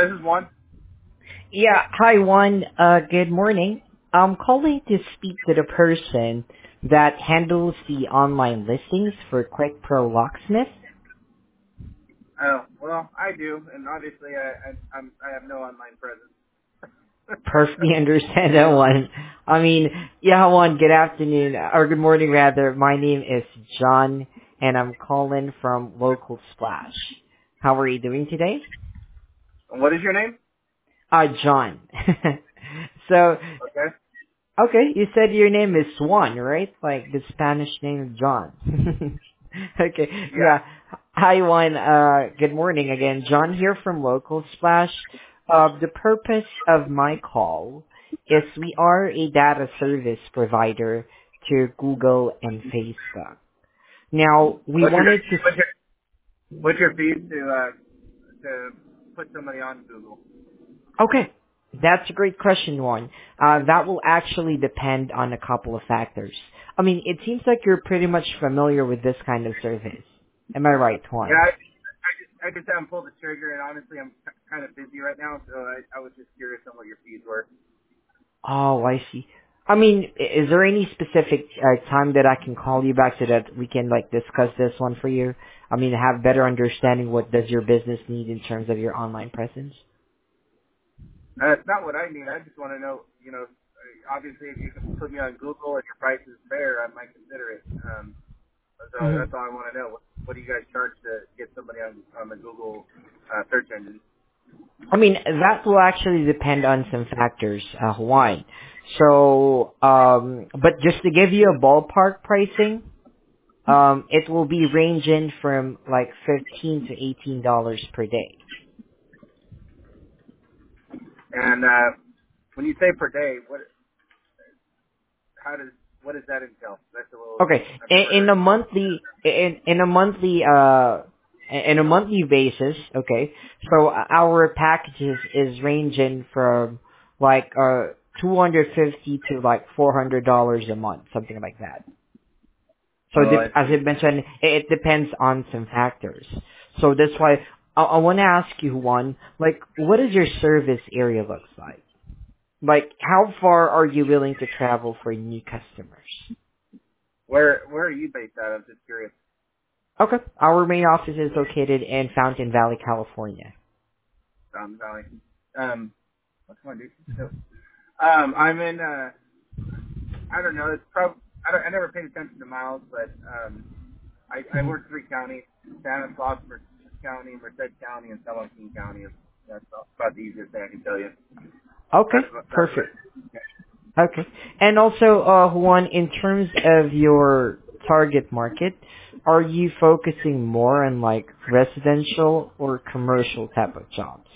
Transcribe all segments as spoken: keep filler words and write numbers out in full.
this is one. Yeah, hi Juan. Uh, good morning. I'm calling to speak to the person that handles the online listings for Quick Pro Locksmith. Oh, well, I do, and obviously I, I, I'm, I have no online presence. Perfectly understand that one. I mean, yeah, Juan, good afternoon, or good morning rather. My name is John, and I'm calling from Local Splash. How are you doing today? What is your name? Uh, John. so, Okay. okay, you said your name is Juan, right? Like the Spanish name is John. Okay, Yeah. yeah. Hi, Juan. Uh, good morning again. John here from Local Splash. Uh, the purpose of my call is we are a data service provider to Google and Facebook. Now, we What's your wanted to what's your what's your fees to uh to put somebody on Google? Okay. That's a great question, Juan. Uh, that will actually depend on a couple of factors. I mean, it seems like you're pretty much familiar with this kind of service. Am I right, Yeah, Juan? I, I just I just haven't pulled the trigger, and honestly, I'm kind of busy right now, so I, I was just curious on what your fees were. Oh, I see. I mean, i- is there any specific uh, time that I can call you back so that we can, like, discuss this one for you? I mean, have better understanding what does your business need in terms of your online presence? Uh, it's not what I need. I just want to know, you know, obviously if you can put me on Google and your price is fair, I might consider it. Um, So hmm that's all I want to know. What, what do you guys charge to get somebody on on the Google uh, search engine? I mean, that will actually depend on some factors, uh, Juan. So, um, but just to give you a ballpark pricing, um, it will be ranging from like fifteen to eighteen dollars per day. And uh, when you say per day, what how does what does that entail? That's a little Okay, I've in, never in heard. a monthly, in, in a monthly, uh, in a monthly basis, okay, so our packages is ranging from like, uh, two hundred fifty to like four hundred dollars a month, something like that. So Oh, I dep- as see. I mentioned, it it depends on some factors. So that's why I, I want to ask you one, like, what does your service area looks like? Like, how far are you willing to travel for new customers? Where where are you based out of? Just curious. Okay. Our main office is located in Fountain Valley, California. Um, Valley. Um, what's my dude? So, um, I'm in. Uh, I don't know. It's probably I don't. I never paid attention to miles, but um, I I Mhm. work three counties: Stanislaus, Merced County, Merced County, and San Joaquin County. That's about the easiest thing I can tell you. That's Okay, about, that's perfect. right. Okay. And also, uh, Juan, in terms of your target market, are you focusing more on like residential or commercial type of jobs?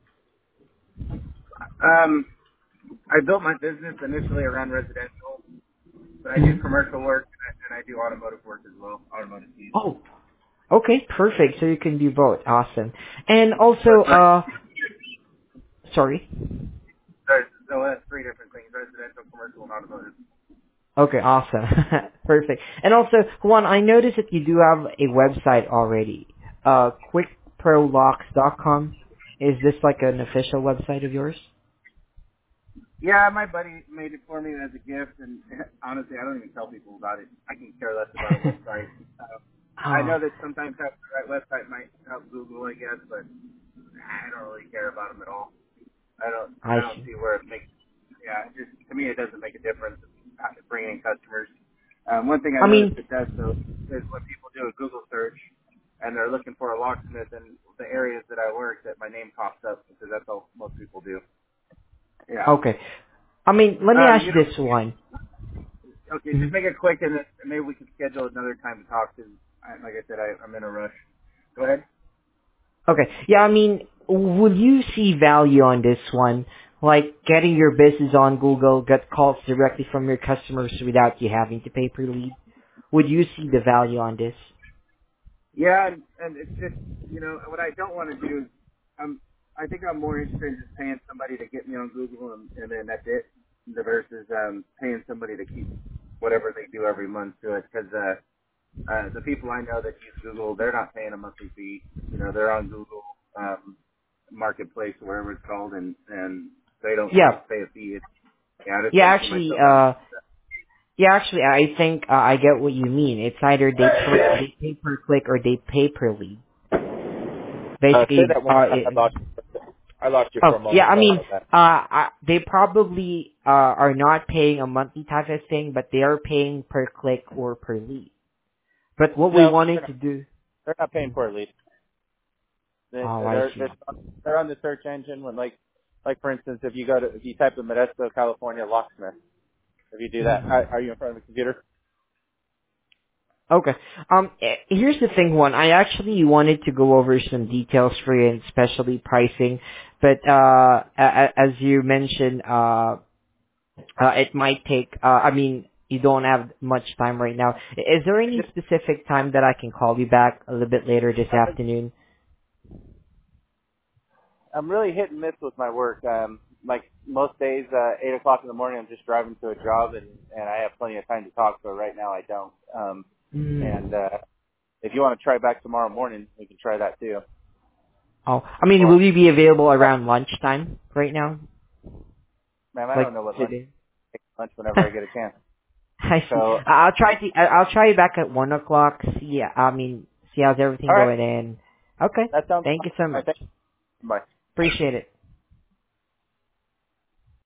Um, I built my business initially around residential, but I do Mhm. commercial work and I do automotive work as well, automotive needs. Oh, okay, perfect. So you can do both. Awesome. And But also, but uh, sorry. there's so that's three different things: residential, commercial, and automotive. Okay, awesome. Perfect. And also, Juan, I noticed that you do have a website already. Uh, quick pro locks dot com. Is this like an official website of yours? Yeah, my buddy made it for me as a gift, and honestly, I don't even tell people about it. I can care less about a website. Uh, I Oh, know that sometimes having the right website might help Google, I guess, but I don't really care about them at all. I don't I I don't see. see where it makes yeah, it just to me it doesn't make a difference uh, bringing in customers. Um, one thing I I noticed mean, it does though is when people do a Google search and they're looking for a locksmith in the areas that I work, that my name pops up because that's all most people do. Yeah. okay. I mean, let me Um, ask you know, this one. okay, Mhm. just make it quick and then maybe we can schedule another time to talk because, like I said, I, I'm in a rush. Go ahead. Okay. Yeah, I mean, would you see value on this one? Like getting your business on Google, get calls directly from your customers without you having to pay per lead? Would you see the value on this? Yeah, and, and it's just, you know, what I don't want to do is, um, I think I'm more interested in just paying somebody to get me on Google and, and then that's it, the versus um, paying somebody to keep whatever they do every month to it. Because uh, uh, the people I know that use Google, they're not paying a monthly fee. You know, they're on Google. Um, marketplace, wherever it's called, and and they don't Yeah, pay a fee. It's, yeah, that's yeah. paying for Actually, myself. uh, yeah. Actually, I think uh, I get what you mean. It's either they click, they pay per click or they pay per lead. Uh, say Basically, that one more uh, time. I it, lost. I lost you oh for a yeah. moment. I Sorry mean, about that. uh, I, they probably uh are not paying a monthly type of thing, but they are paying per click or per lead. But what we No, they're wanted not, to do. they're not paying for a lead. They, Oh, I they're see. they're they're on the search engine when like like for instance, if you go to if you type in Modesto, California locksmith, if you do that, are, are you in front of a computer? Okay. Um, eh, here's the thing, one. I actually wanted to go over some details for you, and especially pricing. But uh, a- a- as you mentioned, uh, uh, it might take. Uh, I mean, you don't have much time right now. I- Is there any specific time that I can call you back a little bit later this afternoon? I'm really hit and miss with my work. Um, like most days, uh, eight o'clock in the morning, I'm just driving to a job, and and I have plenty of time to talk. But right now, I don't. Um, and Mm. uh, if you want to try back tomorrow morning, we can try that too. Oh, I mean, Or, will you be available around lunchtime right now, man, I don't like know what lunch. today? Take lunch whenever I get a chance. I So, see. I- I'll try to. I- I'll try you back at one o'clock. See. I mean, see how's everything all right, going in. Okay. that sounds. Thank you so I much. think. Bye. Appreciate it.